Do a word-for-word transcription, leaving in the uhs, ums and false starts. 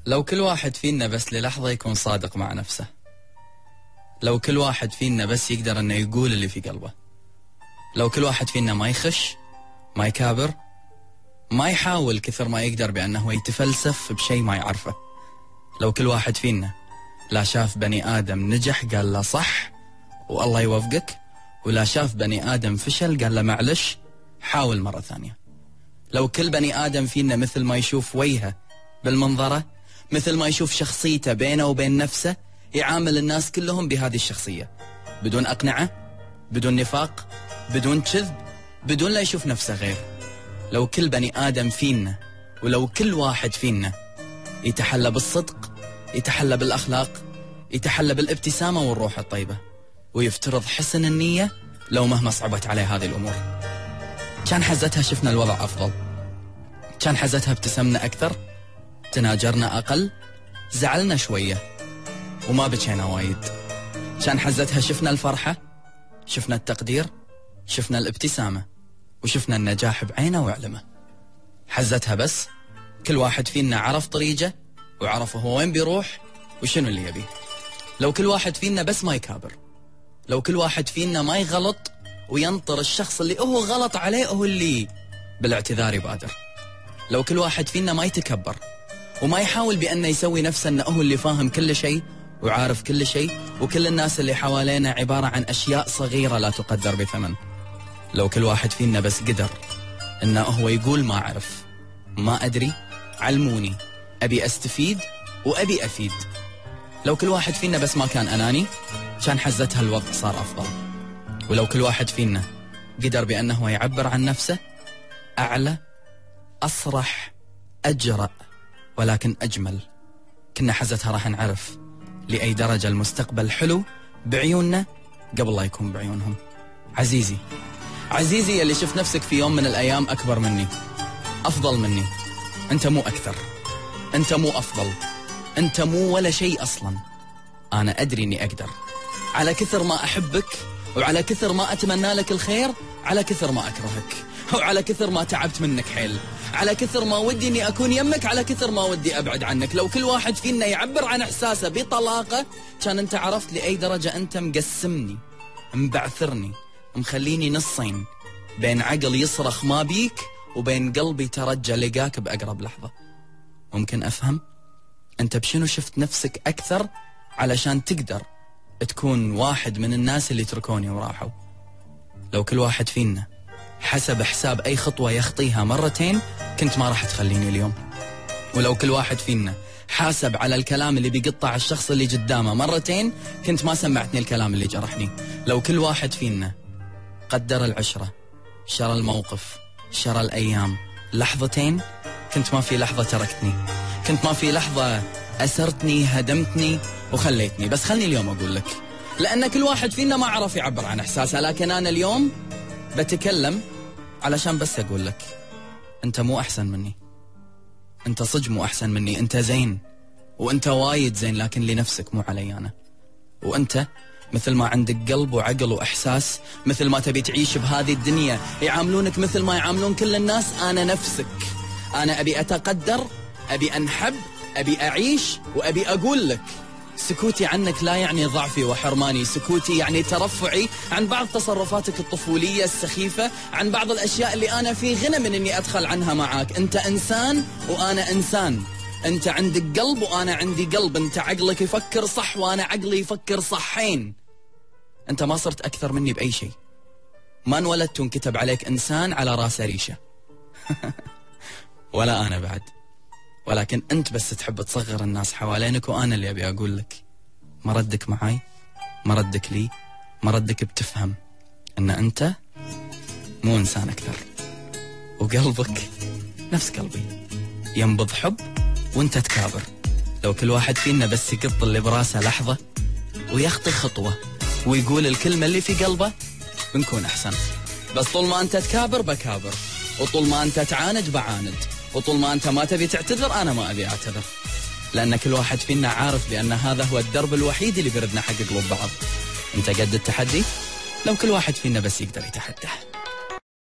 لو كل واحد فينا بس للحظة يكون صادق مع نفسه، لو كل واحد فينا بس يقدر انه يقول اللي في قلبه، لو كل واحد فينا ما يخش، ما يكابر، ما يحاول كثر ما يقدر بأنه يتفلسف بشيء ما يعرفه، لو كل واحد فينا لا شاف بني آدم نجح قال له صح والله يوفقك، ولا شاف بني آدم فشل قال له معلش حاول مرة ثانية، لو كل بني آدم فينا مثل ما يشوف وجهه بالمنظرة، مثل ما يشوف شخصيته بينه وبين نفسه، يعامل الناس كلهم بهذه الشخصية بدون أقنعة، بدون نفاق، بدون كذب، بدون لا يشوف نفسه غير، لو كل بني آدم فينا ولو كل واحد فينا يتحلى بالصدق، يتحلى بالأخلاق، يتحلى بالابتسامة والروح الطيبة، ويفترض حسن النية لو مهما صعبت عليه هذه الأمور، كان حزتها شفنا الوضع أفضل، كان حزتها ابتسمنا أكثر، تناجرنا أقل، زعلنا شوية وما بكينا وايد، كان حزتها شفنا الفرحة، شفنا التقدير، شفنا الابتسامة، وشفنا النجاح بعينه وعلمه. حزتها بس كل واحد فينا عرف طريقه وعرف هو وين بيروح وشنو اللي يبيه، لو كل واحد فينا بس ما يكابر، لو كل واحد فينا ما يغلط وينطر الشخص اللي هو غلط عليه هو اللي بالاعتذار يبادر، لو كل واحد فينا ما يتكبر وما يحاول بأنه يسوي نفسه أنه هو اللي فاهم كل شيء وعارف كل شيء، وكل الناس اللي حوالينا عبارة عن أشياء صغيرة لا تقدر بثمن، لو كل واحد فينا بس قدر انه هو يقول ما اعرف، ما ادري، علموني، ابي استفيد وابي افيد، لو كل واحد فينا بس ما كان اناني كان حزتها الوضع صار افضل، ولو كل واحد فينا قدر بانه يعبر عن نفسه اعلى، اصرح، اجرأ، ولكن اجمل، كنا حزتها راح نعرف لاي درجة المستقبل حلو بعيوننا قبل لا يكون بعيونهم. عزيزي عزيزي اللي شفت نفسك في يوم من الأيام أكبر مني، أفضل مني، أنت مو أكثر، أنت مو أفضل، أنت مو ولا شيء أصلا، أنا أدري أني أقدر، على كثر ما أحبك وعلى كثر ما أتمنى لك الخير، على كثر ما أكرهك، وعلى كثر ما تعبت منك حيل، على كثر ما ودي أني أكون يمك، على كثر ما ودي أبعد عنك، لو كل واحد فينا يعبر عن إحساسه بطلاقة كان أنت عرفت لأي درجة أنت مقسمني، مبعثرني، مخليني نصين بين عقل يصرخ ما بيك وبين قلبي ترجى لقاك بأقرب لحظة. ممكن أفهم أنت بشنو شفت نفسك أكثر علشان تقدر تكون واحد من الناس اللي تركوني وراحوا، لو كل واحد فينا حسب حساب أي خطوة يخطيها مرتين كنت ما راح تخليني اليوم، ولو كل واحد فينا حاسب على الكلام اللي بيقطع الشخص اللي قدامه مرتين كنت ما سمعتني الكلام اللي جرحني، لو كل واحد فينا قدر العشرة، شرى الموقف، شرى الأيام لحظتين كنت ما في لحظة تركتني، كنت ما في لحظة أسرتني، هدمتني وخليتني، بس خلني اليوم أقول لك، لأن كل واحد فينا ما عرف يعبر عن إحساسه، لكن أنا اليوم بتكلم علشان بس أقول لك أنت مو أحسن مني، أنت صدق مو أحسن مني، أنت زين وأنت وايد زين، لكن لنفسك مو علي أنا، وأنت مثل ما عندك قلب وعقل وإحساس، مثل ما تبي تعيش بهذه الدنيا يعاملونك مثل ما يعاملون كل الناس، أنا نفسك، أنا أبي أتقدر، أبي أنحب، أبي أعيش، وأبي أقول لك سكوتي عنك لا يعني ضعفي وحرماني، سكوتي يعني ترفعي عن بعض تصرفاتك الطفولية السخيفة، عن بعض الأشياء اللي أنا في غنى من أني أدخل عنها معاك، أنت إنسان وأنا إنسان، أنت عندك قلب وأنا عندي قلب، أنت عقلك يفكر صح وأنا عقلي يفكر صحين، أنت ما صرت أكثر مني بأي شيء، ما انولدت وانكتب عليك إنسان على راسه ريشة ولا أنا بعد، ولكن أنت بس تحب تصغر الناس حوالينك، وأنا اللي أبي أقول لك ما ردك معاي، ما ردك لي، ما ردك بتفهم أن أنت مو إنسان أكثر، وقلبك نفس قلبي ينبض حب وانت تكابر، لو كل واحد فينا بس يقط اللي براسه لحظة ويخطي خطوة ويقول الكلمة اللي في قلبه بنكون أحسن، بس طول ما أنت تكابر بكابر، وطول ما أنت تعاند بعاند، وطول ما أنت ما تبي تعتذر أنا ما أبي أعتذر، لأن كل واحد فينا عارف بأن هذا هو الدرب الوحيد اللي بيردنا حق قلوب بعض. أنت قد التحدي؟ لو كل واحد فينا بس يقدر يتحدى.